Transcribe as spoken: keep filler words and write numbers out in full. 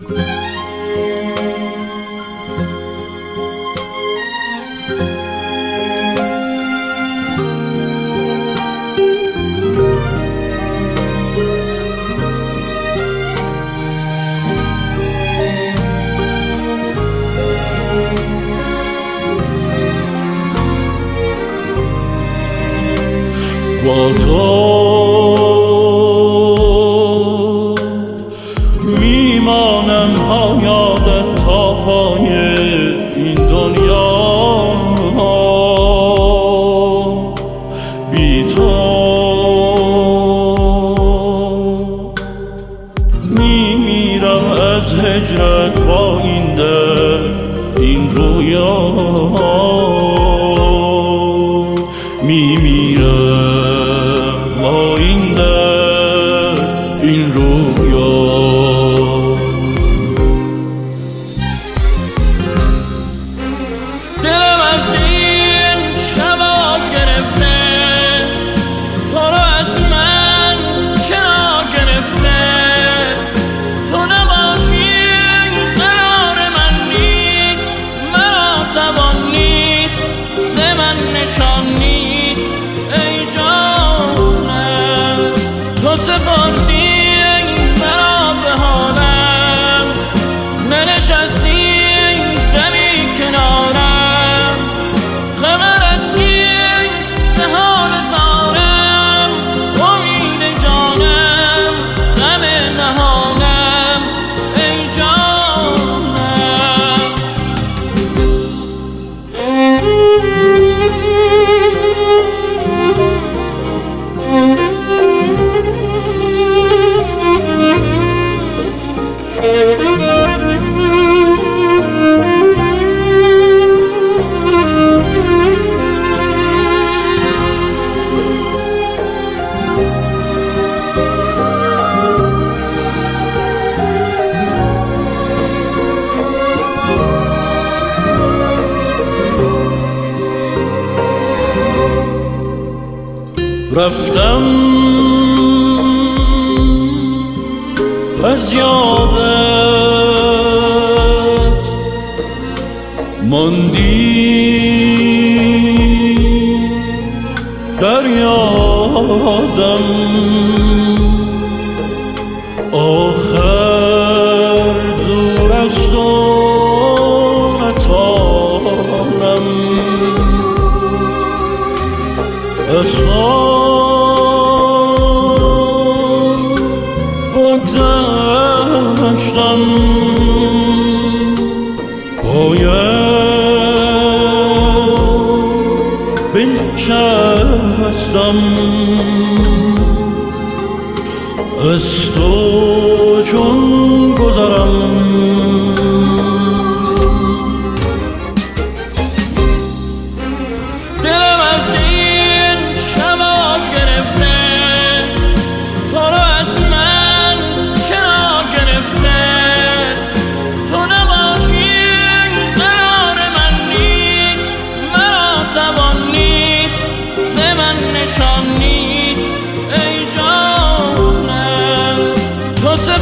با تو میمانم ها یادت تا پای این دنیا، بی تو میمیرم از هجرت با این دل این رویا، میمیرم با این دل این رویا. دلم از این شبا گرفته، تو رو از من چرا گرفته، تو نباشی قرار من نیست، مرا توان نیست ز من نشان نیست. ای جانم تو سپردی مرا به حالم، ننشستی دمی کنارم، خبرت نیست ز حال زارم، امید جانم غم نهانم. ای جانم رفتم از یادت، ماندی در یادم، آخر دور از تو نتانم، از بگذشتم، باید بنشستم، از تو چون گذرم. دلم از این شبا گرفته، تو رو از من چرا گرفته، تو نباشی قرار من نیست، مرا توان نیست ز من نشان نیست. ای جانم تو